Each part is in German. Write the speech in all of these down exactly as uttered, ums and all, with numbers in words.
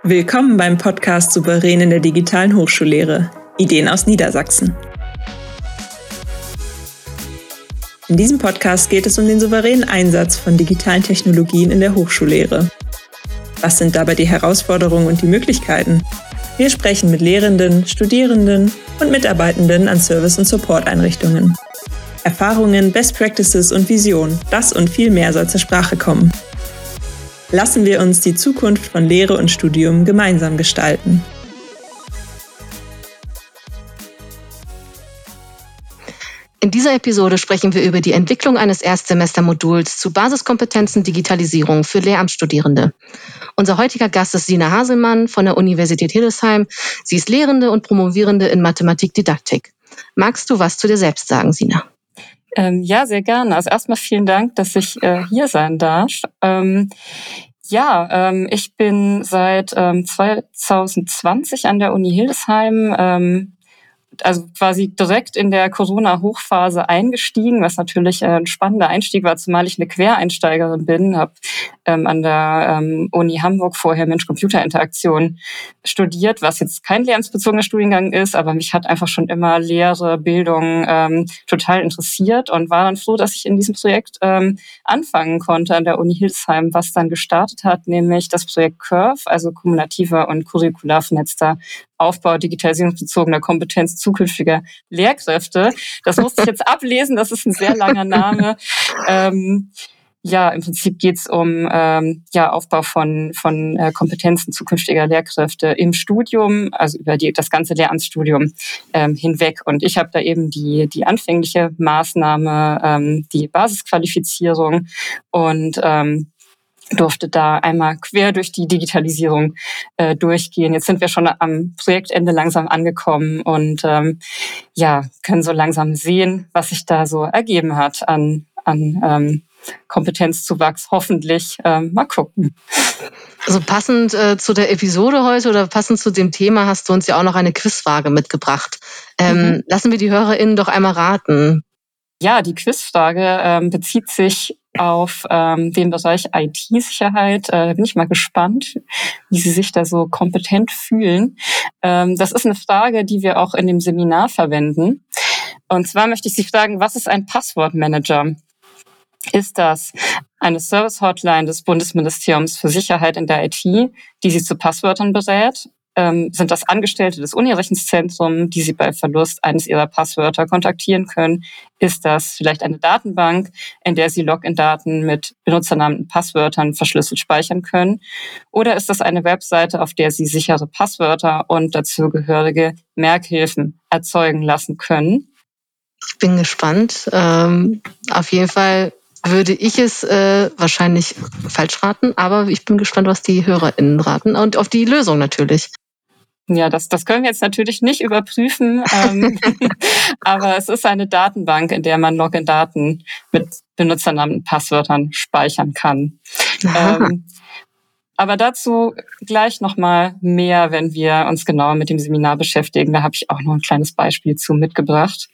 Willkommen beim Podcast Souverän in der digitalen Hochschullehre. Ideen aus Niedersachsen. In diesem Podcast geht es um den souveränen Einsatz von digitalen Technologien in der Hochschullehre. Was sind dabei die Herausforderungen und die Möglichkeiten? Wir sprechen mit Lehrenden, Studierenden und Mitarbeitenden an Service- und Support-Einrichtungen. Erfahrungen, Best Practices und Visionen, das und viel mehr soll zur Sprache kommen. Lassen wir uns die Zukunft von Lehre und Studium gemeinsam gestalten. In dieser Episode sprechen wir über die Entwicklung eines Erstsemestermoduls zu Basiskompetenzen Digitalisierung für Lehramtsstudierende. Unser heutiger Gast ist Sina Haselmann von der Universität Hildesheim. Sie ist Lehrende und Promovierende in Mathematik-Didaktik. Magst du was zu dir selbst sagen, Sina? Ähm, ja, sehr gerne. Also erstmal vielen Dank, dass ich äh, hier sein darf. Ähm, ja, ähm, ich bin seit ähm, zwanzig zwanzig an der Uni Hildesheim, ähm, also quasi direkt in der Corona-Hochphase eingestiegen, was natürlich äh, ein spannender Einstieg war, zumal ich eine Quereinsteigerin bin, habe ähm, an der ähm, Uni Hamburg vorher Mensch-Computer-Interaktion studiert, was jetzt kein lehramtsbezogener Studiengang ist, aber mich hat einfach schon immer Lehre, Bildung ähm, total interessiert und war dann froh, dass ich in diesem Projekt ähm, anfangen konnte an der Uni Hildesheim, was dann gestartet hat, nämlich das Projekt Curve, also kumulativer und curricular vernetzter Aufbau digitalisierungsbezogener Kompetenz zukünftiger Lehrkräfte. Das musste ich jetzt ablesen, das ist ein sehr langer Name. Ähm, ja, im Prinzip geht's um ähm, ja, Aufbau von, von äh, Kompetenzen zukünftiger Lehrkräfte im Studium, also über die, das ganze Lehramtsstudium ähm, hinweg. Und ich habe da eben die, die anfängliche Maßnahme, ähm, die Basisqualifizierung und ähm, durfte da einmal quer durch die Digitalisierung äh, durchgehen. Jetzt sind wir schon am Projektende langsam angekommen und ähm, ja, können so langsam sehen, was sich da so ergeben hat an, an ähm, Kompetenzzuwachs, hoffentlich. Ähm, mal gucken. Also passend äh, zu der Episode heute oder passend zu dem Thema hast du uns ja auch noch eine Quizfrage mitgebracht. Ähm, mhm. Lassen wir die HörerInnen doch einmal raten. Ja, die Quizfrage ähm, bezieht sich auf ähm, den Bereich I T-Sicherheit. Äh, da bin ich mal gespannt, wie Sie sich da so kompetent fühlen. Ähm, das ist eine Frage, die wir auch in dem Seminar verwenden. Und zwar möchte ich Sie fragen, was ist ein Passwortmanager? Ist das eine Service-Hotline des Bundesministeriums für Sicherheit in der I T, die Sie zu Passwörtern berät? Ähm, sind das Angestellte des Uni-Rechenzentrums, die Sie bei Verlust eines Ihrer Passwörter kontaktieren können? Ist das vielleicht eine Datenbank, in der Sie Login-Daten mit Benutzernamen und Passwörtern verschlüsselt speichern können? Oder ist das eine Webseite, auf der Sie sichere Passwörter und dazugehörige Merkhilfen erzeugen lassen können? Ich bin gespannt. Ähm, auf jeden Fall würde ich es äh, wahrscheinlich falsch raten, aber ich bin gespannt, was die HörerInnen raten und auf die Lösung natürlich. Ja, das, das können wir jetzt natürlich nicht überprüfen, ähm, aber es ist eine Datenbank, in der man Login-Daten mit Benutzernamen und Passwörtern speichern kann. Ähm, aber dazu gleich nochmal mehr, wenn wir uns genauer mit dem Seminar beschäftigen. Da habe ich auch noch ein kleines Beispiel zu mitgebracht.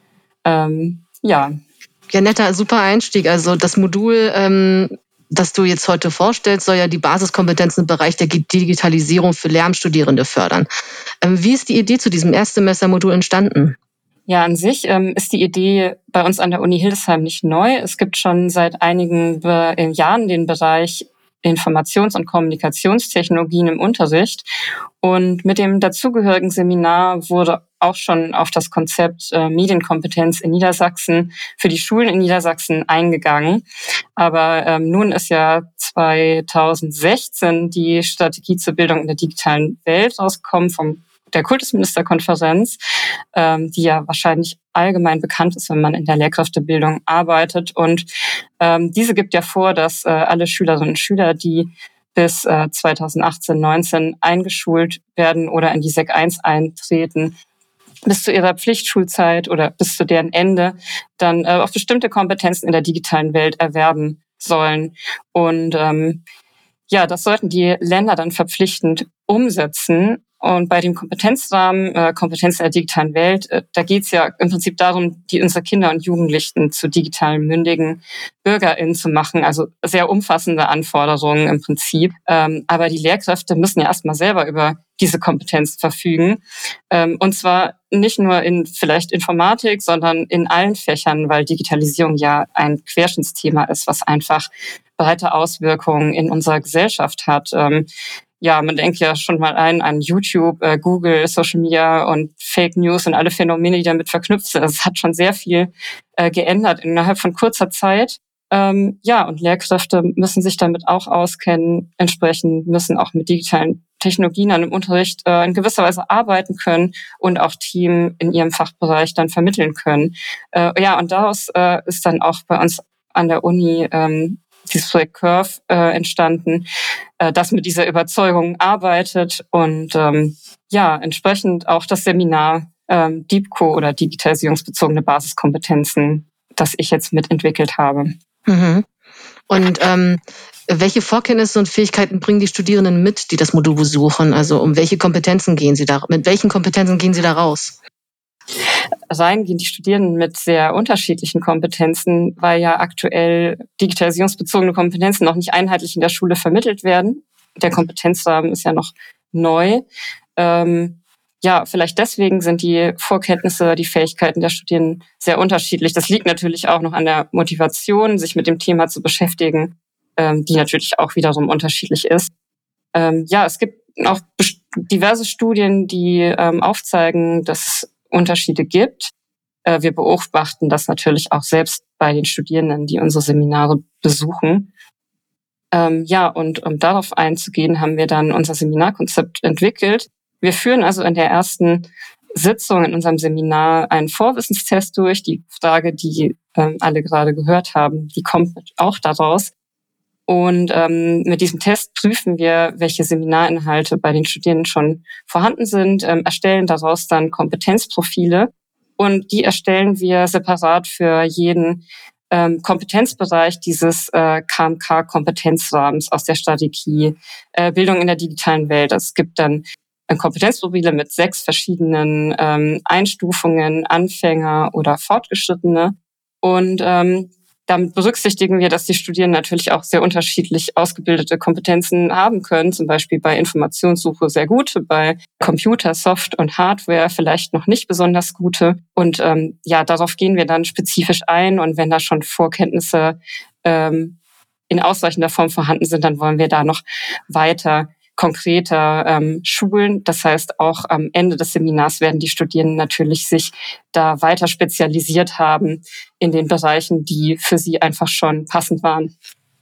Ähm, ja. Ja, netter, super Einstieg. Also das Modul, ähm, das du jetzt heute vorstellst, soll ja die Basiskompetenzen im Bereich der Digitalisierung für Lehramtsstudierende fördern. Ähm, wie ist die Idee zu diesem Erstsemestermodul entstanden? Ja, an sich ähm, ist die Idee bei uns an der Uni Hildesheim nicht neu. Es gibt schon seit einigen Be- Jahren den Bereich Informations- und Kommunikationstechnologien im Unterricht. Und mit dem dazugehörigen Seminar wurde auch schon auf das Konzept äh, Medienkompetenz in Niedersachsen für die Schulen in Niedersachsen eingegangen. Aber ähm, nun ist ja zweitausendsechzehn die Strategie zur Bildung in der digitalen Welt rausgekommen vom der Kultusministerkonferenz, ähm, die ja wahrscheinlich allgemein bekannt ist, wenn man in der Lehrkräftebildung arbeitet. Und ähm, diese gibt ja vor, dass äh, alle Schülerinnen und Schüler, die bis äh, zweitausendachtzehn neunzehn eingeschult werden oder in die Sek eins eintreten, bis zu ihrer Pflichtschulzeit oder bis zu deren Ende dann äh, auch bestimmte Kompetenzen in der digitalen Welt erwerben sollen. Und ähm, ja, das sollten die Länder dann verpflichtend umsetzen. Und bei dem Kompetenzrahmen, äh, Kompetenzen der digitalen Welt, äh, da geht es ja im Prinzip darum, die unsere Kinder und Jugendlichen zu digitalen, mündigen BürgerInnen zu machen. Also sehr umfassende Anforderungen im Prinzip. Ähm, aber die Lehrkräfte müssen ja erstmal selber über diese Kompetenz verfügen. Ähm, und zwar nicht nur in vielleicht Informatik, sondern in allen Fächern, weil Digitalisierung ja ein Querschnittsthema ist, was einfach breite Auswirkungen in unserer Gesellschaft hat. Ähm, Ja, man denkt ja schon mal ein an YouTube, äh, Google, Social Media und Fake News und alle Phänomene, die damit verknüpft sind. Also es hat schon sehr viel äh, geändert innerhalb von kurzer Zeit. Ähm, ja, und Lehrkräfte müssen sich damit auch auskennen, entsprechend müssen auch mit digitalen Technologien an dem Unterricht äh, in gewisser Weise arbeiten können und auch Team in ihrem Fachbereich dann vermitteln können. Äh, ja, und daraus äh, ist dann auch bei uns an der Uni ähm, dieses Projekt Curve äh, entstanden, äh, das mit dieser Überzeugung arbeitet und ähm, ja, entsprechend auch das Seminar ähm, DeepCo oder digitalisierungsbezogene Basiskompetenzen, das ich jetzt mitentwickelt habe. Mhm. Und ähm, welche Vorkenntnisse und Fähigkeiten bringen die Studierenden mit, die das Modul besuchen? Also um welche Kompetenzen gehen sie da, mit welchen Kompetenzen gehen sie da raus? Rein gehen die Studierenden mit sehr unterschiedlichen Kompetenzen, weil ja aktuell digitalisierungsbezogene Kompetenzen noch nicht einheitlich in der Schule vermittelt werden. Der Kompetenzrahmen ist ja noch neu. Ähm, ja, vielleicht deswegen sind die Vorkenntnisse, die Fähigkeiten der Studierenden sehr unterschiedlich. Das liegt natürlich auch noch an der Motivation, sich mit dem Thema zu beschäftigen, ähm, die natürlich auch wiederum unterschiedlich ist. Ähm, ja, es gibt auch diverse Studien, die ähm, aufzeigen, dass es Unterschiede gibt. Äh, wir beobachten das natürlich auch selbst bei den Studierenden, die unsere Seminare besuchen. Ähm, ja, und um darauf einzugehen, haben wir dann unser Seminarkonzept entwickelt. Wir führen also in der ersten Sitzung in unserem Seminar einen Vorwissenstest durch. Die Frage, die ähm, alle gerade gehört haben, die kommt auch daraus. Und ähm, mit diesem Test prüfen wir, welche Seminarinhalte bei den Studierenden schon vorhanden sind, ähm, erstellen daraus dann Kompetenzprofile und die erstellen wir separat für jeden ähm, Kompetenzbereich dieses äh, K M K-Kompetenzrahmens aus der Strategie äh, Bildung in der digitalen Welt. Es gibt dann äh, Kompetenzprofile mit sechs verschiedenen ähm, Einstufungen, Anfänger oder Fortgeschrittene und ähm, damit berücksichtigen wir, dass die Studierenden natürlich auch sehr unterschiedlich ausgebildete Kompetenzen haben können, zum Beispiel bei Informationssuche sehr gute, bei Computer, Soft und Hardware vielleicht noch nicht besonders gute. Und ähm, ja, darauf gehen wir dann spezifisch ein. Und wenn da schon Vorkenntnisse ähm, in ausreichender Form vorhanden sind, dann wollen wir da noch weiter konkreter ähm, schulen. Das heißt, auch am Ende des Seminars werden die Studierenden natürlich sich da weiter spezialisiert haben in den Bereichen, die für sie einfach schon passend waren.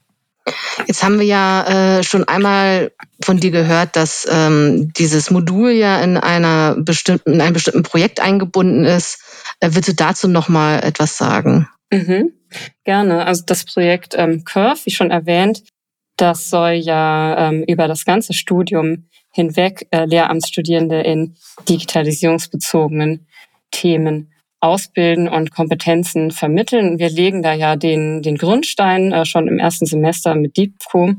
Jetzt haben wir ja äh, schon einmal von dir gehört, dass ähm, dieses Modul ja in einer bestimmten, in einem bestimmten Projekt eingebunden ist. Äh, willst du dazu noch mal etwas sagen? Mhm, gerne. Also das Projekt ähm, Curve, wie schon erwähnt, das soll ja ähm, über das ganze Studium hinweg äh, Lehramtsstudierende in digitalisierungsbezogenen Themen ausbilden und Kompetenzen vermitteln. Wir legen da ja den, den Grundstein äh, schon im ersten Semester mit DeepCo.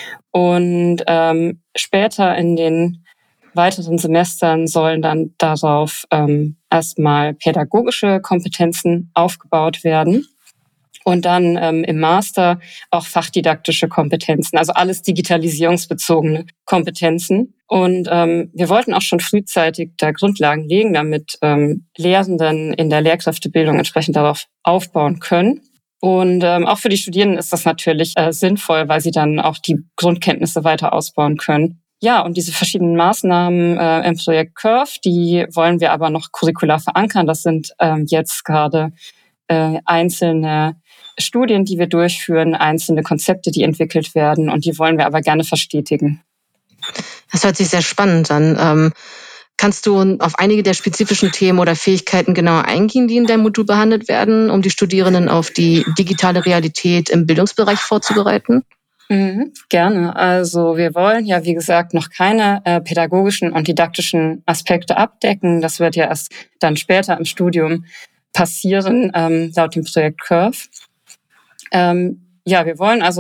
Und ähm, später in den weiteren Semestern sollen dann darauf ähm, erstmal pädagogische Kompetenzen aufgebaut werden. Und dann ähm, im Master auch fachdidaktische Kompetenzen, also alles digitalisierungsbezogene Kompetenzen. Und ähm, wir wollten auch schon frühzeitig da Grundlagen legen, damit ähm, Lehrenden in der Lehrkräftebildung entsprechend darauf aufbauen können. Und ähm, auch für die Studierenden ist das natürlich äh, sinnvoll, weil sie dann auch die Grundkenntnisse weiter ausbauen können. Ja, und diese verschiedenen Maßnahmen äh, im Projekt Curve, die wollen wir aber noch curricular verankern. Das sind ähm, jetzt gerade äh, einzelne Studien, die wir durchführen, einzelne Konzepte, die entwickelt werden und die wollen wir aber gerne verstetigen. Das hört sich sehr spannend an. Ähm, kannst du auf einige der spezifischen Themen oder Fähigkeiten genauer eingehen, die in deinem Modul behandelt werden, um die Studierenden auf die digitale Realität im Bildungsbereich vorzubereiten? Mhm, gerne. Also wir wollen ja, wie gesagt, noch keine äh, pädagogischen und didaktischen Aspekte abdecken. Das wird ja erst dann später im Studium passieren, ähm, laut dem Projekt Curve. Ähm, ja, wir wollen also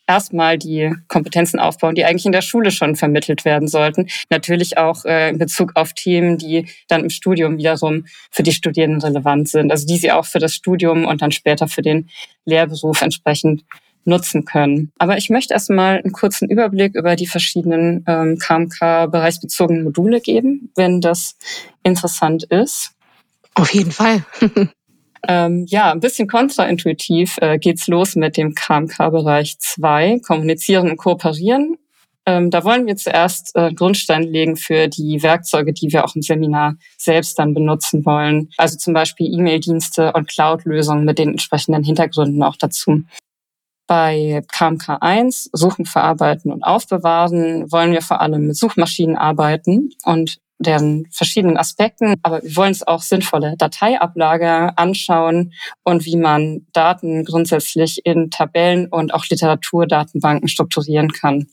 erstmal die Kompetenzen aufbauen, die eigentlich in der Schule schon vermittelt werden sollten. Natürlich auch äh, in Bezug auf Themen, die dann im Studium wiederum für die Studierenden relevant sind, also die sie auch für das Studium und dann später für den Lehrberuf entsprechend nutzen können. Aber ich möchte erstmal einen kurzen Überblick über die verschiedenen ähm, K M K-bereichsbezogenen Module geben, wenn das interessant ist. Auf jeden Fall. Ähm, ja, ein bisschen kontraintuitiv äh, geht's los mit dem K M K-Bereich zwei, Kommunizieren und Kooperieren. Ähm, da wollen wir zuerst äh, Grundstein legen für die Werkzeuge, die wir auch im Seminar selbst dann benutzen wollen. Also zum Beispiel E-Mail-Dienste und Cloud-Lösungen mit den entsprechenden Hintergründen auch dazu. Bei K M K eins, Suchen, Verarbeiten und Aufbewahren, wollen wir vor allem mit Suchmaschinen arbeiten und deren verschiedenen Aspekten, aber wir wollen uns auch sinnvolle Dateiablage anschauen und wie man Daten grundsätzlich in Tabellen und auch Literaturdatenbanken strukturieren kann.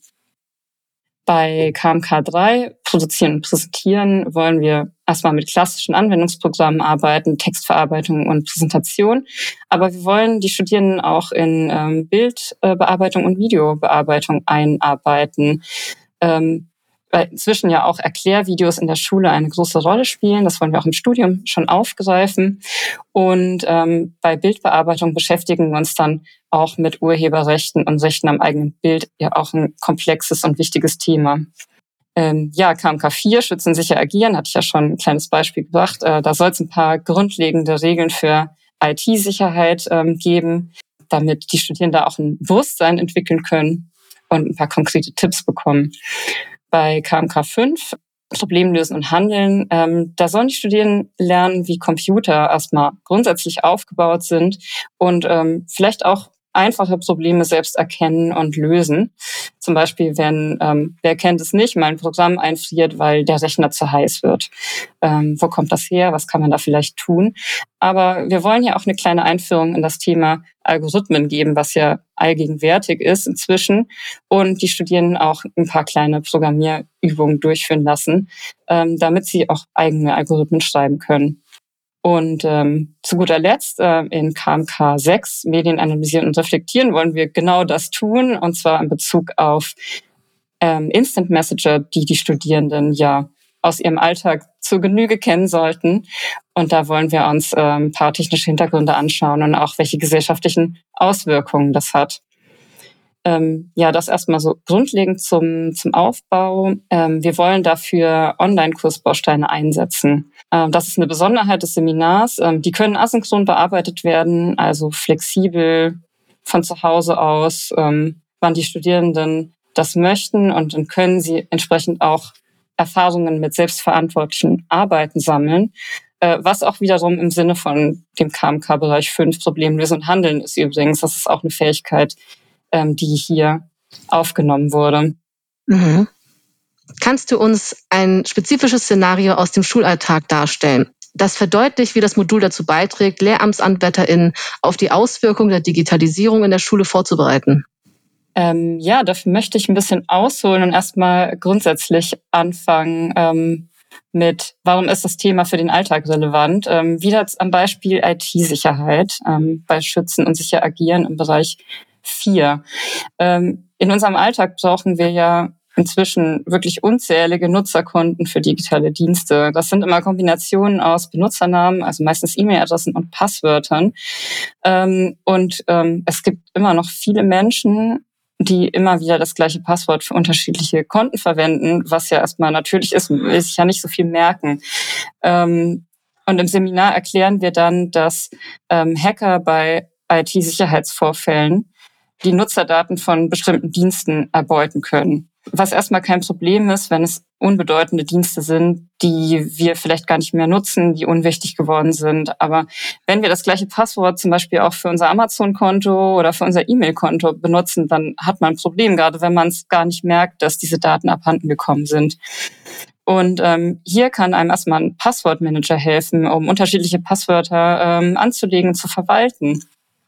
Bei K M K drei, Produzieren und Präsentieren, wollen wir erstmal mit klassischen Anwendungsprogrammen arbeiten, Textverarbeitung und Präsentation. Aber wir wollen die Studierenden auch in ähm, Bildbearbeitung und Videobearbeitung einarbeiten. Ähm, weil inzwischen ja auch Erklärvideos in der Schule eine große Rolle spielen. Das wollen wir auch im Studium schon aufgreifen. Und ähm, bei Bildbearbeitung beschäftigen wir uns dann auch mit Urheberrechten und Rechten am eigenen Bild, ja auch ein komplexes und wichtiges Thema. Ähm, ja, K M K vier, Schützen, sicher agieren, hatte ich ja schon ein kleines Beispiel gebracht. Äh, da soll es ein paar grundlegende Regeln für I T-Sicherheit ähm, geben, damit die Studierenden da auch ein Bewusstsein entwickeln können und ein paar konkrete Tipps bekommen. Bei K M K fünf, Problem lösen und handeln, ähm, da sollen die Studierenden lernen, wie Computer erstmal grundsätzlich aufgebaut sind und ähm, vielleicht auch einfache Probleme selbst erkennen und lösen. Zum Beispiel, wenn, ähm, wer kennt es nicht, mein Programm einfriert, weil der Rechner zu heiß wird. Ähm, wo kommt das her? Was kann man da vielleicht tun? Aber wir wollen ja auch eine kleine Einführung in das Thema Algorithmen geben, was ja allgegenwärtig ist inzwischen. Und die Studierenden auch ein paar kleine Programmierübungen durchführen lassen, ähm, damit sie auch eigene Algorithmen schreiben können. Und ähm, zu guter Letzt äh, in K M K sechs, Medien analysieren und reflektieren, wollen wir genau das tun, und zwar in Bezug auf ähm, Instant Messenger, die die Studierenden ja aus ihrem Alltag zur Genüge kennen sollten. Und da wollen wir uns äh, ein paar technische Hintergründe anschauen und auch welche gesellschaftlichen Auswirkungen das hat. Ähm, ja, das erstmal so grundlegend zum, zum Aufbau. Ähm, wir wollen dafür Online-Kursbausteine einsetzen. Ähm, das ist eine Besonderheit des Seminars. Ähm, die können asynchron bearbeitet werden, also flexibel von zu Hause aus, ähm, wann die Studierenden das möchten. Und dann können sie entsprechend auch Erfahrungen mit selbstverantwortlichen Arbeiten sammeln, äh, was auch wiederum im Sinne von dem K M K-Bereich fünf, Problem lösen und handeln ist übrigens. Das ist auch eine Fähigkeit, die hier aufgenommen wurde. Mhm. Kannst du uns ein spezifisches Szenario aus dem Schulalltag darstellen, das verdeutlicht, wie das Modul dazu beiträgt, LehramtsanwärterInnen auf die Auswirkungen der Digitalisierung in der Schule vorzubereiten? Ähm, ja, dafür möchte ich ein bisschen ausholen und erstmal grundsätzlich anfangen ähm, mit, warum ist das Thema für den Alltag relevant? Ähm, wieder am Beispiel I T-Sicherheit ähm, bei Schützen und sicher agieren im Bereich vier. Ähm, in unserem Alltag brauchen wir ja inzwischen wirklich unzählige Nutzerkonten für digitale Dienste. Das sind immer Kombinationen aus Benutzernamen, also meistens E-Mail-Adressen und Passwörtern. Ähm, und ähm, es gibt immer noch viele Menschen, die immer wieder das gleiche Passwort für unterschiedliche Konten verwenden, was ja erstmal natürlich ist, will sich ja nicht so viel merken. Ähm, und im Seminar erklären wir dann, dass ähm, Hacker bei I T-Sicherheitsvorfällen die Nutzerdaten von bestimmten Diensten erbeuten können. Was erstmal kein Problem ist, wenn es unbedeutende Dienste sind, die wir vielleicht gar nicht mehr nutzen, die unwichtig geworden sind. Aber wenn wir das gleiche Passwort zum Beispiel auch für unser Amazon-Konto oder für unser E-Mail-Konto benutzen, dann hat man ein Problem, gerade wenn man es gar nicht merkt, dass diese Daten abhanden gekommen sind. Und ähm, hier kann einem erstmal ein Passwortmanager helfen, um unterschiedliche Passwörter ähm, anzulegen und zu verwalten.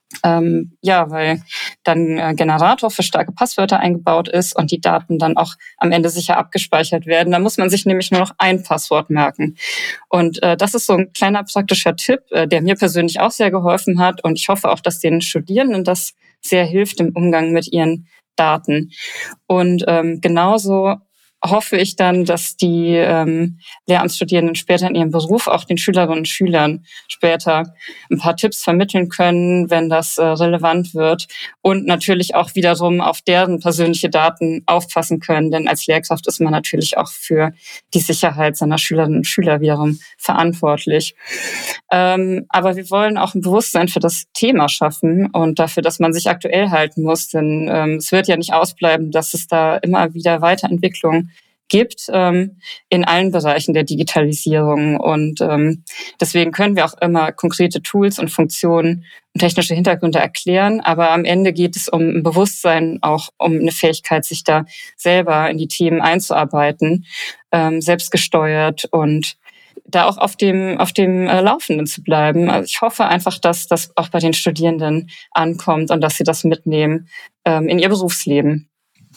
Ähm, ja, weil dann ein Generator für starke Passwörter eingebaut ist und die Daten dann auch am Ende sicher abgespeichert werden. Da muss man sich nämlich nur noch ein Passwort merken. Und äh, das ist so ein kleiner praktischer Tipp, äh, der mir persönlich auch sehr geholfen hat. Und ich hoffe auch, dass den Studierenden das sehr hilft im Umgang mit ihren Daten. Und ähm, genauso hoffe ich dann, dass die ähm, Lehramtsstudierenden später in ihrem Beruf auch den Schülerinnen und Schülern später ein paar Tipps vermitteln können, wenn das äh, relevant wird und natürlich auch wiederum auf deren persönliche Daten aufpassen können, denn als Lehrkraft ist man natürlich auch für die Sicherheit seiner Schülerinnen und Schüler wiederum verantwortlich. Ähm, aber wir wollen auch ein Bewusstsein für das Thema schaffen und dafür, dass man sich aktuell halten muss, denn ähm, es wird ja nicht ausbleiben, dass es da immer wieder Weiterentwicklung gibt ähm, in allen Bereichen der Digitalisierung. Und ähm, deswegen können wir auch immer konkrete Tools und Funktionen und technische Hintergründe erklären. Aber am Ende geht es um ein Bewusstsein, auch um eine Fähigkeit, sich da selber in die Themen einzuarbeiten, ähm, selbstgesteuert und da auch auf dem auf dem äh, Laufenden zu bleiben. Also ich hoffe einfach, dass das auch bei den Studierenden ankommt und dass sie das mitnehmen ähm, in ihr Berufsleben.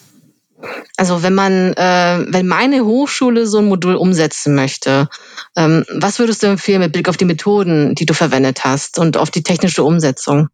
Also wenn man, äh, wenn meine Hochschule so ein Modul umsetzen möchte, ähm, was würdest du empfehlen mit Blick auf die Methoden, die du verwendet hast und auf die technische Umsetzung?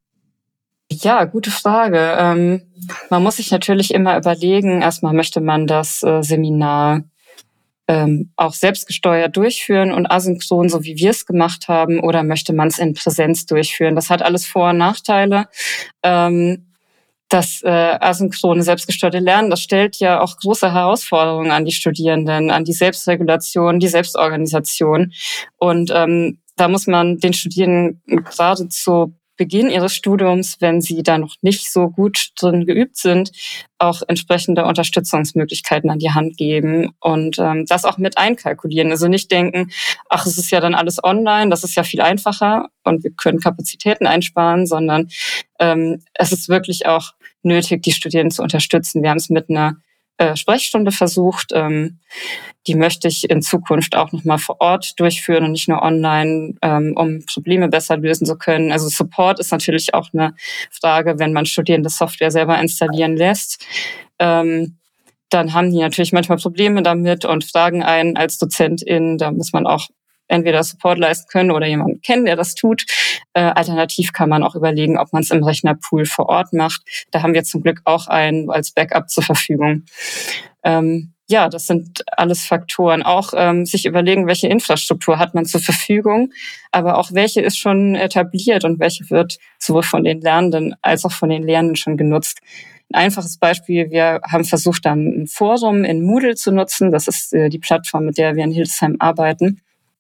Ja, gute Frage. Ähm, man muss sich natürlich immer überlegen, erstmal möchte man das äh, Seminar ähm, auch selbstgesteuert durchführen und asynchron, so wie wir es gemacht haben, oder möchte man es in Präsenz durchführen? Das hat alles Vor- und Nachteile. Ähm, Das äh, asynchrone, selbstgesteuerte Lernen, das stellt ja auch große Herausforderungen an die Studierenden, an die Selbstregulation, die Selbstorganisation. Und ähm, da muss man den Studierenden gerade zu Beginn ihres Studiums, wenn sie da noch nicht so gut drin geübt sind, auch entsprechende Unterstützungsmöglichkeiten an die Hand geben und ähm, das auch mit einkalkulieren. Also nicht denken, ach, es ist ja dann alles online, das ist ja viel einfacher und wir können Kapazitäten einsparen, sondern ähm, es ist wirklich auch nötig, die Studierenden zu unterstützen. Wir haben es mit einer äh, Sprechstunde versucht. Ähm, die möchte ich in Zukunft auch nochmal vor Ort durchführen und nicht nur online, ähm, um Probleme besser lösen zu können. Also Support ist natürlich auch eine Frage, wenn man Studierende Software selber installieren lässt. Ähm, dann haben die natürlich manchmal Probleme damit und fragen einen als Dozentin. Da muss man auch entweder Support leisten können oder jemanden kennen, der das tut. Äh, alternativ kann man auch überlegen, ob man es im Rechnerpool vor Ort macht. Da haben wir zum Glück auch einen als Backup zur Verfügung. Ähm, ja, das sind alles Faktoren. Auch ähm, sich überlegen, welche Infrastruktur hat man zur Verfügung, aber auch welche ist schon etabliert und welche wird sowohl von den Lernenden als auch von den Lehrenden schon genutzt. Ein einfaches Beispiel, wir haben versucht, dann ein Forum in Moodle zu nutzen. Das ist äh, die Plattform, mit der wir in Hildesheim arbeiten.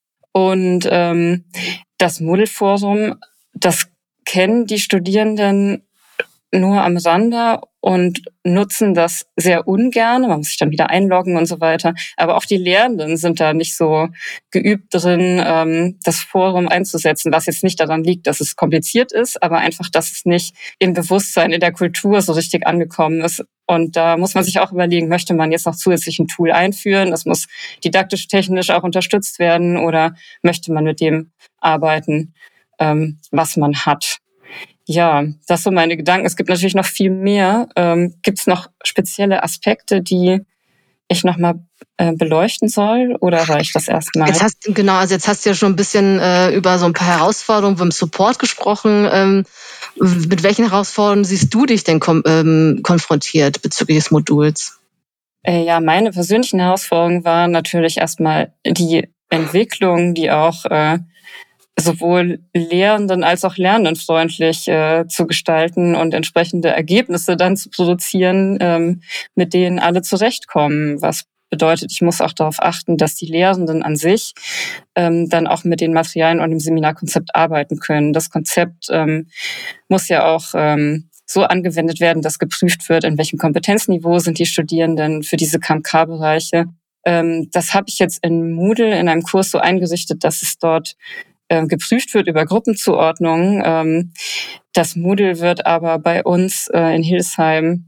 Und ähm, das Moodle-Forum, das kennen die Studierenden nur am Rande und nutzen das sehr ungern. Man muss sich dann wieder einloggen und so weiter. Aber auch die Lehrenden sind da nicht so geübt drin, ähm, das Forum einzusetzen, was jetzt nicht daran liegt, dass es kompliziert ist, aber einfach, dass es nicht im Bewusstsein, in der Kultur so richtig angekommen ist. Und da muss man sich auch überlegen, möchte man jetzt noch zusätzlich ein Tool einführen? Das muss didaktisch, technisch auch unterstützt werden oder möchte man mit dem arbeiten, ähm, was man hat? Ja, das sind so meine Gedanken. Es gibt natürlich noch viel mehr. Ähm, gibt es noch spezielle Aspekte, die ich nochmal äh, beleuchten soll oder reicht das erstmal? Jetzt hast, genau, also jetzt hast du ja schon ein bisschen äh, über so ein paar Herausforderungen beim Support gesprochen. Ähm, mit welchen Herausforderungen siehst du dich denn kom- ähm, konfrontiert bezüglich des Moduls? Äh, ja, meine persönlichen Herausforderungen waren natürlich erstmal die Entwicklung, die auch äh, sowohl Lehrenden als auch lernendenfreundlich äh, zu gestalten und entsprechende Ergebnisse dann zu produzieren, ähm, mit denen alle zurechtkommen. Was bedeutet, ich muss auch darauf achten, dass die Lehrenden an sich ähm, dann auch mit den Materialien und dem Seminarkonzept arbeiten können. Das Konzept ähm, muss ja auch ähm, so angewendet werden, dass geprüft wird, in welchem Kompetenzniveau sind die Studierenden für diese K M K-Bereiche. Ähm, das habe ich jetzt in Moodle in einem Kurs so eingerichtet, dass es dort geprüft wird über Gruppenzuordnungen. Das Moodle wird aber bei uns in Hildesheim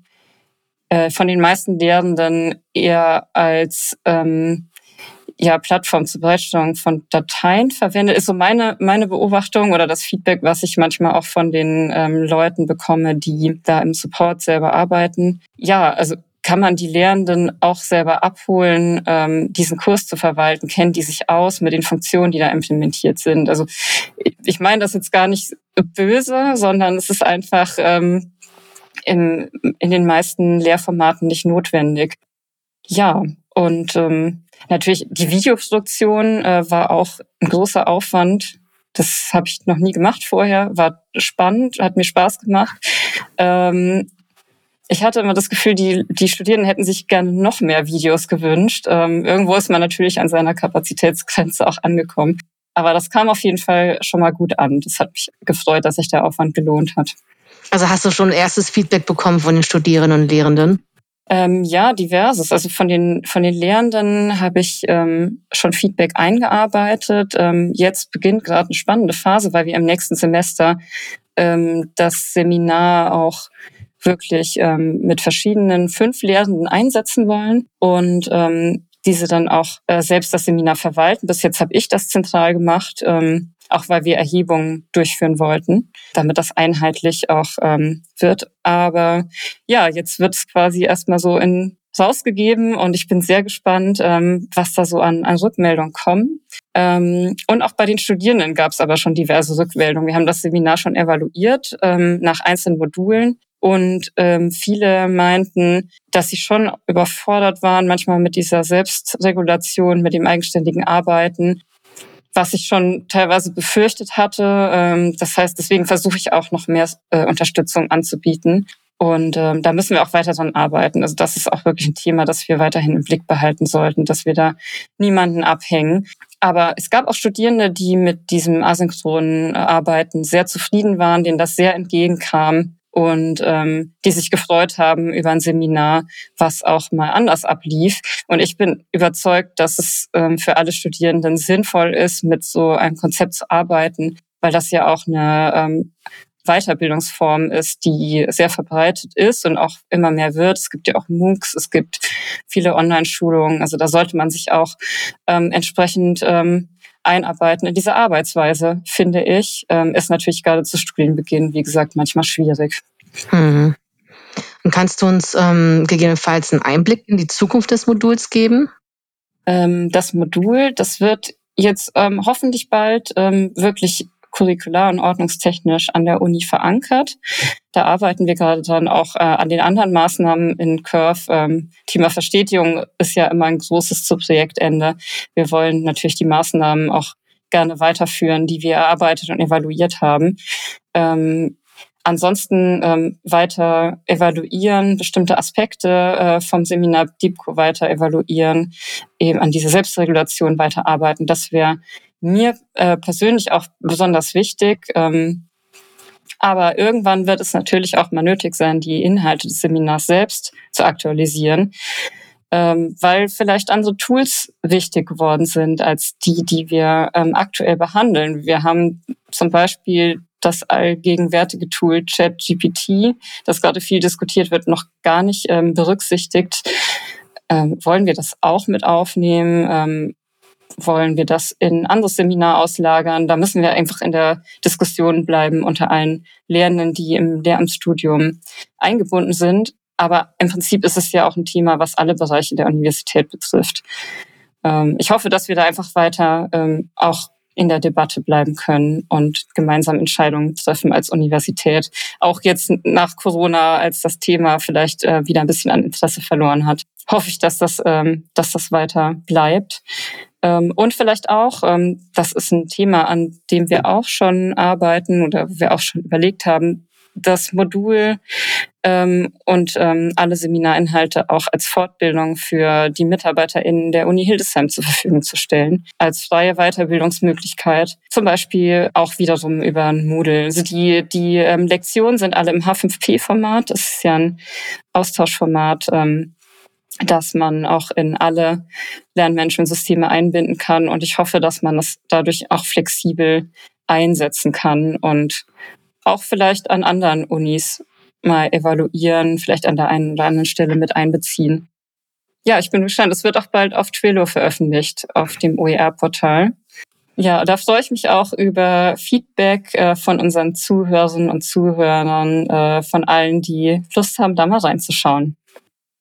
von den meisten Lehrenden eher als ähm, ja, Plattform zur Bereitstellung von Dateien verwendet. Ist so meine meine Beobachtung oder das Feedback, was ich manchmal auch von den ähm, Leuten bekomme, die da im Support selber arbeiten. Ja, also kann man die Lehrenden auch selber abholen, ähm, diesen Kurs zu verwalten? Kennen die sich aus mit den Funktionen, die da implementiert sind? Also ich meine das jetzt gar nicht böse, sondern es ist einfach, ähm, im, in den meisten Lehrformaten nicht notwendig. Ja, und ähm, natürlich die Videoproduktion äh, war auch ein großer Aufwand. Das habe ich noch nie gemacht vorher, war spannend, hat mir Spaß gemacht. Ähm, ich hatte immer das Gefühl, die, die Studierenden hätten sich gerne noch mehr Videos gewünscht. Ähm, irgendwo ist man natürlich an seiner Kapazitätsgrenze auch angekommen. Aber das kam auf jeden Fall schon mal gut an. Das hat mich gefreut, dass sich der Aufwand gelohnt hat. Also hast du schon erstes Feedback bekommen von den Studierenden und Lehrenden? Ähm, ja, diverses. Also von den von den Lehrenden habe ich ähm, schon Feedback eingearbeitet. Ähm, jetzt beginnt gerade eine spannende Phase, weil wir im nächsten Semester ähm, das Seminar auch wirklich ähm, mit verschiedenen fünf Lehrenden einsetzen wollen und ähm, diese dann auch äh, selbst das Seminar verwalten. Bis jetzt habe ich das zentral gemacht, ähm, auch weil wir Erhebungen durchführen wollten, damit das einheitlich auch ähm, wird. Aber ja, jetzt wird es quasi erstmal so in rausgegeben und ich bin sehr gespannt, ähm, was da so an, an Rückmeldungen kommen. Ähm, und auch bei den Studierenden gab es aber schon diverse Rückmeldungen. Wir haben das Seminar schon evaluiert ähm, nach einzelnen Modulen. Und ähm, viele meinten, dass sie schon überfordert waren, manchmal mit dieser Selbstregulation, mit dem eigenständigen Arbeiten, was ich schon teilweise befürchtet hatte. Ähm, das heißt, deswegen versuche ich auch noch mehr äh, Unterstützung anzubieten. Und ähm, da müssen wir auch weiter dran arbeiten. Also das ist auch wirklich ein Thema, das wir weiterhin im Blick behalten sollten, dass wir da niemanden abhängen. Aber es gab auch Studierende, die mit diesem asynchronen Arbeiten sehr zufrieden waren, denen das sehr entgegenkam. Und ähm, die sich gefreut haben über ein Seminar, was auch mal anders ablief. Und ich bin überzeugt, dass es ähm, für alle Studierenden sinnvoll ist, mit so einem Konzept zu arbeiten, weil das ja auch eine ähm, Weiterbildungsform ist, die sehr verbreitet ist und auch immer mehr wird. Es gibt ja auch MOOCs, es gibt viele Online-Schulungen. Also da sollte man sich auch ähm, entsprechend ähm, einarbeiten in diese Arbeitsweise, finde ich. Ähm, ist natürlich gerade zu Studienbeginn, wie gesagt, manchmal schwierig. Hm. Und kannst du uns ähm, gegebenenfalls einen Einblick in die Zukunft des Moduls geben? Ähm, das Modul, das wird jetzt ähm, hoffentlich bald ähm, wirklich curricular und ordnungstechnisch an der Uni verankert. Da arbeiten wir gerade dran, auch äh, an den anderen Maßnahmen in Curve. Ähm, Thema Verstetigung ist ja immer ein großes zu Projektende. Wir wollen natürlich die Maßnahmen auch gerne weiterführen, die wir erarbeitet und evaluiert haben. Ähm, Ansonsten ähm, weiter evaluieren, bestimmte Aspekte äh, vom Seminar DIBCO weiter evaluieren, eben an diese Selbstregulation weiterarbeiten. Das wäre mir äh, persönlich auch besonders wichtig. Ähm, aber irgendwann wird es natürlich auch mal nötig sein, die Inhalte des Seminars selbst zu aktualisieren, ähm, weil vielleicht andere Tools wichtig geworden sind als die, die wir ähm, aktuell behandeln. Wir haben zum Beispiel das allgegenwärtige Tool ChatGPT, das gerade viel diskutiert wird, noch gar nicht ähm, berücksichtigt. Ähm, wollen wir das auch mit aufnehmen? Ähm, wollen wir das in ein anderes Seminar auslagern? Da müssen wir einfach in der Diskussion bleiben unter allen Lehrenden, die im Lehramtsstudium eingebunden sind. Aber im Prinzip ist es ja auch ein Thema, was alle Bereiche der Universität betrifft. Ähm, ich hoffe, dass wir da einfach weiter ähm, auch in der Debatte bleiben können und gemeinsam Entscheidungen treffen als Universität. Auch jetzt nach Corona, als das Thema vielleicht äh, wieder ein bisschen an Interesse verloren hat, hoffe ich, dass das, ähm, dass das weiter bleibt. Ähm, und vielleicht auch, ähm, das ist ein Thema, an dem wir auch schon arbeiten oder wir auch schon überlegt haben, das Modul ähm, und ähm, alle Seminarinhalte auch als Fortbildung für die MitarbeiterInnen der Uni Hildesheim zur Verfügung zu stellen, als freie Weiterbildungsmöglichkeit. Zum Beispiel auch wiederum über ein Moodle. Also die, die ähm, Lektionen sind alle im H fünf P-Format. Das ist ja ein Austauschformat, ähm, dass man auch in alle Lernmanagementsysteme einbinden kann. Und ich hoffe, dass man das dadurch auch flexibel einsetzen kann und auch vielleicht an anderen Unis mal evaluieren, vielleicht an der einen oder anderen Stelle mit einbeziehen. Ja, ich bin gespannt. Es wird auch bald auf Twilio veröffentlicht, auf dem O E R-Portal. Ja, da freue ich mich auch über Feedback äh, von unseren Zuhörerinnen und Zuhörern, äh, von allen, die Lust haben, da mal reinzuschauen.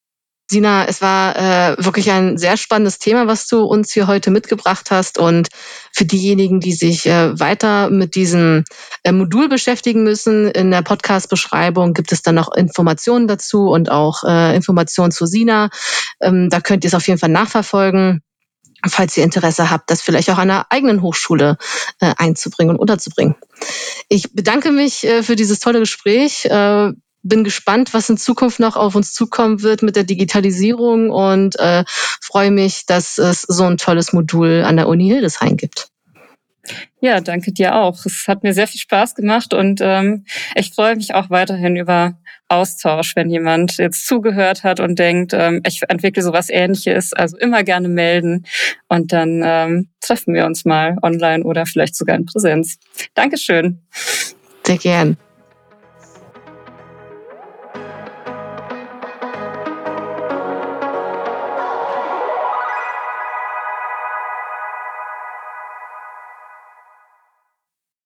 Sina, es war äh, wirklich ein sehr spannendes Thema, was du uns hier heute mitgebracht hast. Und für diejenigen, die sich äh, weiter mit diesem äh, Modul beschäftigen müssen, in der Podcast-Beschreibung gibt es dann noch Informationen dazu und auch äh, Informationen zu Sina. Ähm, da könnt ihr es auf jeden Fall nachverfolgen, falls ihr Interesse habt, das vielleicht auch an einer eigenen Hochschule äh, einzubringen und unterzubringen. Ich bedanke mich äh, für dieses tolle Gespräch. Äh, bin gespannt, was in Zukunft noch auf uns zukommen wird mit der Digitalisierung und äh, freue mich, dass es so ein tolles Modul an der Uni Hildesheim gibt. Ja, danke dir auch. Es hat mir sehr viel Spaß gemacht und ähm, ich freue mich auch weiterhin über Austausch, wenn jemand jetzt zugehört hat und denkt, ähm, ich entwickle sowas Ähnliches, also immer gerne melden und dann ähm, treffen wir uns mal online oder vielleicht sogar in Präsenz. Dankeschön. Sehr gern.